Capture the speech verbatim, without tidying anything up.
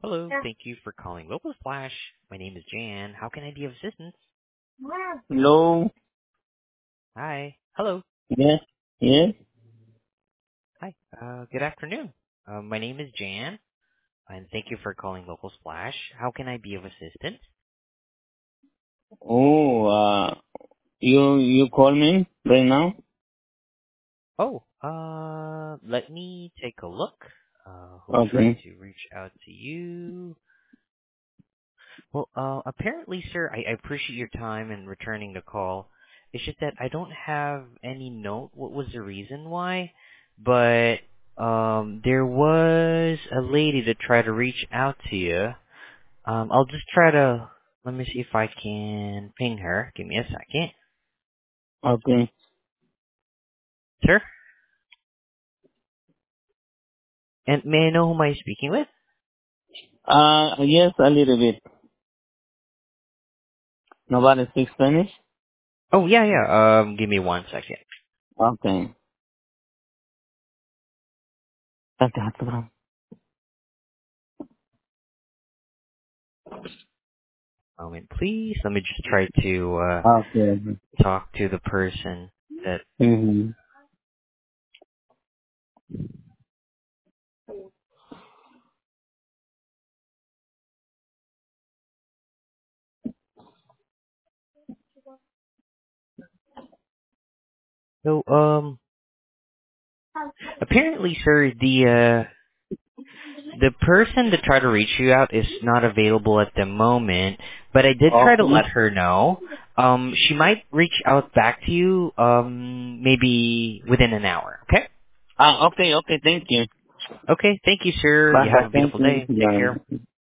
Hello. Thank you for calling Local Splash. My name is Jan. How can I be of assistance? Hello. Hi. Hello. Yes. Yes. Hi. Uh, good afternoon. Uh, my name is Jan, and thank you for calling Local Splash. How can I be of assistance? Oh, uh, you you call me right now? Oh, uh, let me take a look. Uh, who tried Okay. to reach out to you? Well, uh, apparently, sir, I, I appreciate your time and returning the call. It's just that I don't have any note what was the reason why, but um, there was a lady that tried to reach out to you. Um, I'll just try to let me see if I can ping her. Give me a second, Okay. sir. And may I know who am I speaking with? Uh, yes, a little bit. Nobody speaks Spanish? Oh yeah, yeah. Um, give me one second. Okay. Okay. Moment, please. Let me just try to uh, Okay. talk to the person that. Mm-hmm. So, um, apparently, sir, the uh, the person that tried to reach you out is not available at the moment. But I did try to let Okay. her know. Um, she might reach out back to you. Um, maybe within an hour. Okay. Ah, okay, okay, thank you. Okay. Thank you, sir. Bye You have bye, a thank beautiful you. day. Take care. Yeah.